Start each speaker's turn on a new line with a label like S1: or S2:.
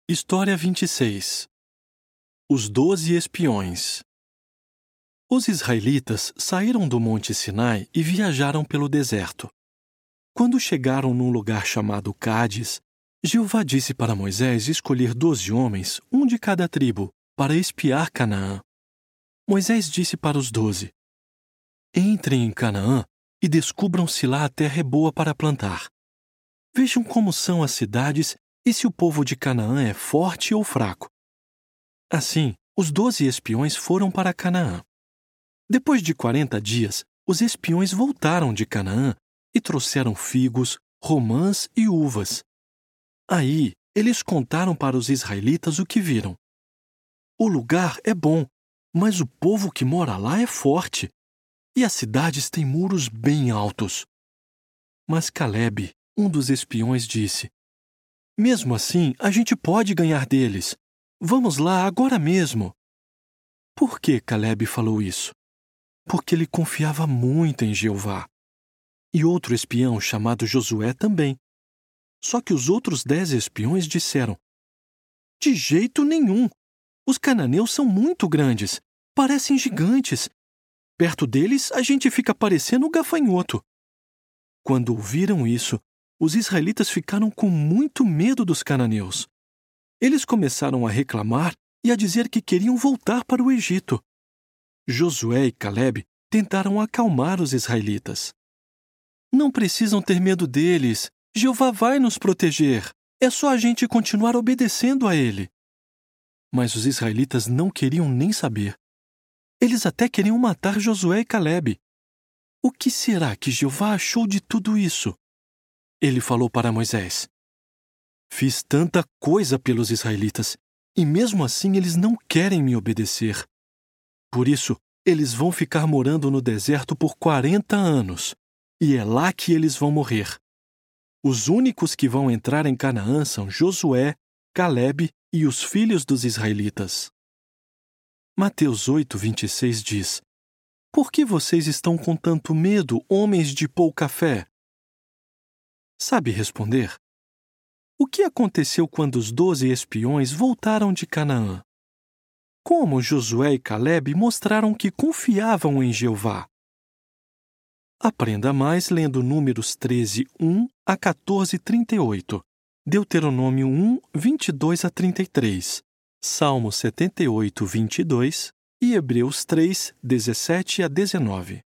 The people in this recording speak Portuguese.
S1: História 26. Os 12 espiões. Os israelitas saíram do Monte Sinai e viajaram pelo deserto. Quando chegaram num lugar chamado Cádiz, Jeová disse para Moisés escolher 12 homens, um de cada tribo, para espiar Canaã. Moisés disse para os 12: Entrem em Canaã e descubram se lá a terra é boa para plantar. Vejam como são as cidades e se o povo de Canaã é forte ou fraco. Assim, os 12 espiões foram para Canaã. Depois de 40 dias, os espiões voltaram de Canaã e trouxeram figos, romãs e uvas. Aí, eles contaram para os israelitas o que viram. O lugar é bom, mas o povo que mora lá é forte, e as cidades têm muros bem altos. Mas Calebe, um dos espiões, disse: Mesmo assim, a gente pode ganhar deles. Vamos lá agora mesmo. Por que Calebe falou isso? Porque ele confiava muito em Jeová. E outro espião chamado Josué também. Só que os outros 10 espiões disseram: De jeito nenhum! Os cananeus são muito grandes, parecem gigantes. Perto deles, a gente fica parecendo um gafanhoto. Quando ouviram isso, os israelitas ficaram com muito medo dos cananeus. Eles começaram a reclamar e a dizer que queriam voltar para o Egito. Josué e Calebe tentaram acalmar os israelitas. Não precisam ter medo deles. Jeová vai nos proteger. É só a gente continuar obedecendo a ele. Mas os israelitas não queriam nem saber. Eles até queriam matar Josué e Calebe. O que será que Jeová achou de tudo isso? Ele falou para Moisés: Fiz tanta coisa pelos israelitas, e mesmo assim eles não querem me obedecer. Por isso, eles vão ficar morando no deserto por 40 anos, e é lá que eles vão morrer. Os únicos que vão entrar em Canaã são Josué, Calebe e os filhos dos israelitas. Mateus 8:26 diz: Por que vocês estão com tanto medo, homens de pouca fé? Sabe responder? O que aconteceu quando os 12 espiões voltaram de Canaã? Como Josué e Calebe mostraram que confiavam em Jeová? Aprenda mais lendo Números 13:1 a 14:38, Deuteronômio 1:22 a 33, Salmo 78:22 e Hebreus 3:17 a 19.